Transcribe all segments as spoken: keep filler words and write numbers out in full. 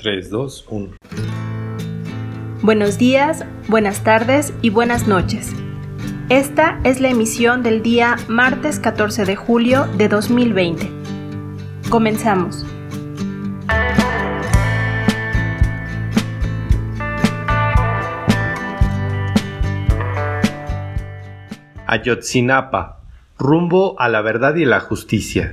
tres, dos, uno. Buenos días, buenas tardes y buenas noches. Esta es la emisión del día martes catorce de julio de dos mil veinte. Comenzamos. Ayotzinapa, rumbo a la verdad y la justicia.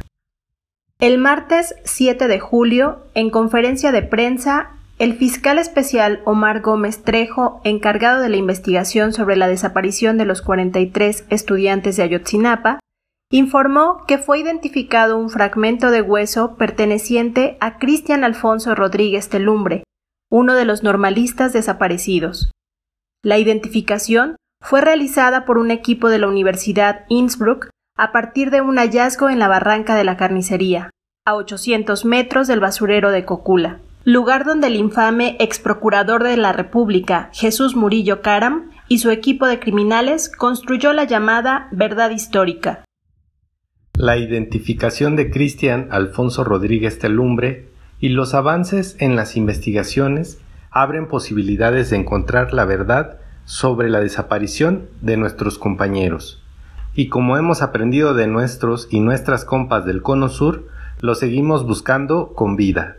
El martes siete de julio, en conferencia de prensa, el fiscal especial Omar Gómez Trejo, encargado de la investigación sobre la desaparición de los cuarenta y tres estudiantes de Ayotzinapa, informó que fue identificado un fragmento de hueso perteneciente a Cristian Alfonso Rodríguez Telumbre, uno de los normalistas desaparecidos. La identificación fue realizada por un equipo de la Universidad Innsbruck a partir de un hallazgo en la barranca de la carnicería, a ochocientos metros del basurero de Cocula, lugar donde el infame exprocurador de la República, Jesús Murillo Caram, y su equipo de criminales construyó la llamada verdad histórica. La identificación de Cristian Alfonso Rodríguez Telumbre y los avances en las investigaciones abren posibilidades de encontrar la verdad sobre la desaparición de nuestros compañeros. Y como hemos aprendido de nuestros y nuestras compas del Cono Sur, lo seguimos buscando con vida.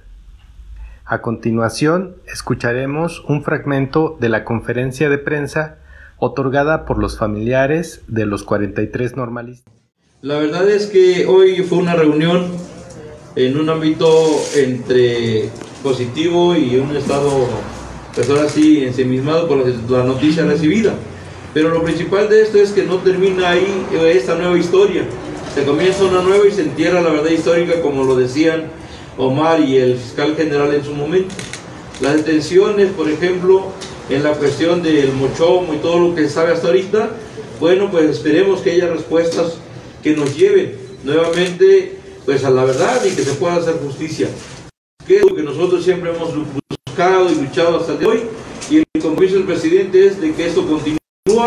A continuación, escucharemos un fragmento de la conferencia de prensa otorgada por los familiares de los cuarenta y tres normalistas. La verdad es que hoy fue una reunión en un ámbito entre positivo y un estado, pues ahora sí, ensimismado por la noticia recibida. Pero lo principal de esto es que no termina ahí esta nueva historia. Se comienza una nueva y se entierra la verdad histórica, como lo decían Omar y el fiscal general en su momento. Las detenciones, por ejemplo, en la cuestión del mochomo y todo lo que se sabe hasta ahorita, bueno, pues esperemos que haya respuestas que nos lleven nuevamente pues a la verdad y que se pueda hacer justicia. Que es lo que nosotros siempre hemos buscado y luchado hasta el día de hoy, y el compromiso del presidente es de que esto continúe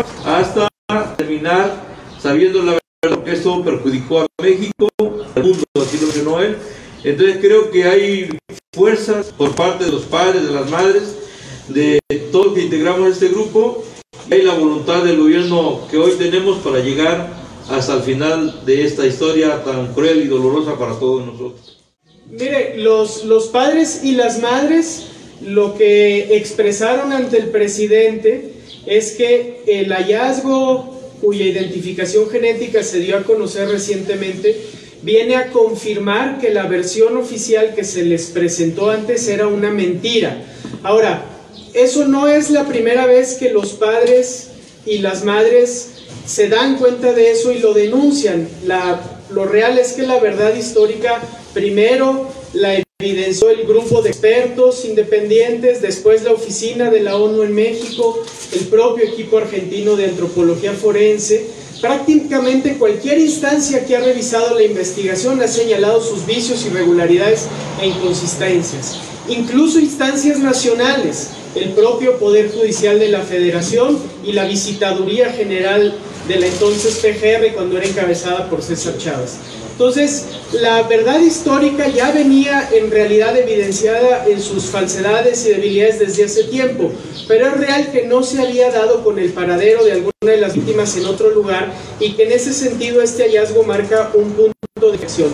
hasta terminar sabiendo la verdad, que esto perjudicó a México, al mundo, así lo mencionó él. Entonces creo que hay fuerzas por parte de los padres, de las madres, de todos que integramos este grupo, y hay la voluntad del gobierno que hoy tenemos para llegar hasta el final de esta historia tan cruel y dolorosa para todos nosotros. Mire, los, los padres y las madres lo que expresaron ante el presidente es que el hallazgo cuya identificación genética se dio a conocer recientemente viene a confirmar que la versión oficial que se les presentó antes era una mentira. Ahora, eso no es la primera vez que los padres y las madres se dan cuenta de eso y lo denuncian. La, lo real es que la verdad histórica primero la evidenció el grupo de expertos independientes, después la oficina de la ONU en México, el propio equipo argentino de antropología forense. Prácticamente cualquier instancia que ha revisado la investigación ha señalado sus vicios, irregularidades e inconsistencias. Incluso instancias nacionales, el propio Poder Judicial de la Federación y la Visitaduría General de la entonces P G R cuando era encabezada por César Chávez. Entonces, la verdad histórica ya venía en realidad evidenciada en sus falsedades y debilidades desde hace tiempo, pero es real que no se había dado con el paradero de alguna de las víctimas en otro lugar y que en ese sentido este hallazgo marca un punto de acción.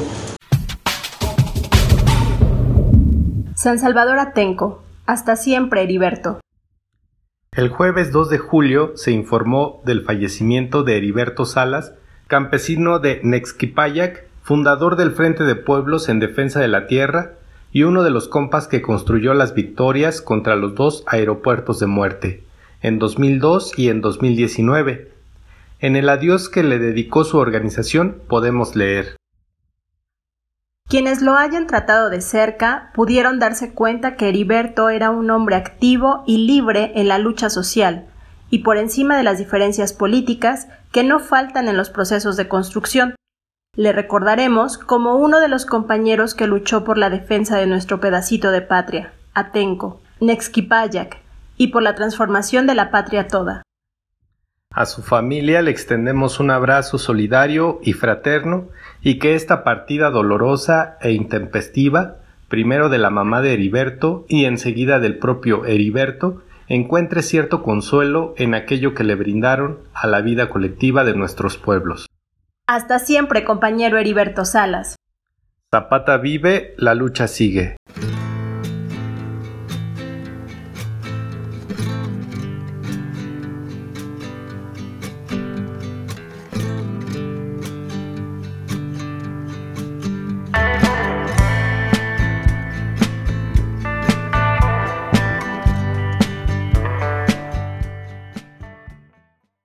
San Salvador Atenco. Hasta siempre, Heriberto. El jueves dos de julio se informó del fallecimiento de Heriberto Salas, campesino de Nexquipayac, fundador del Frente de Pueblos en Defensa de la Tierra y uno de los compas que construyó las victorias contra los dos aeropuertos de muerte, en dos mil dos y en dos mil diecinueve. En el adiós que le dedicó su organización podemos leer: quienes lo hayan tratado de cerca pudieron darse cuenta que Heriberto era un hombre activo y libre en la lucha social, y por encima de las diferencias políticas que no faltan en los procesos de construcción. Le recordaremos como uno de los compañeros que luchó por la defensa de nuestro pedacito de patria, Atenco, Nexquipayac, y por la transformación de la patria toda. A su familia le extendemos un abrazo solidario y fraterno, y que esta partida dolorosa e intempestiva primero de la mamá de Heriberto y enseguida del propio Heriberto, encuentre cierto consuelo en aquello que le brindaron a la vida colectiva de nuestros pueblos. Hasta siempre, compañero Heriberto Salas. Zapata vive, la lucha sigue.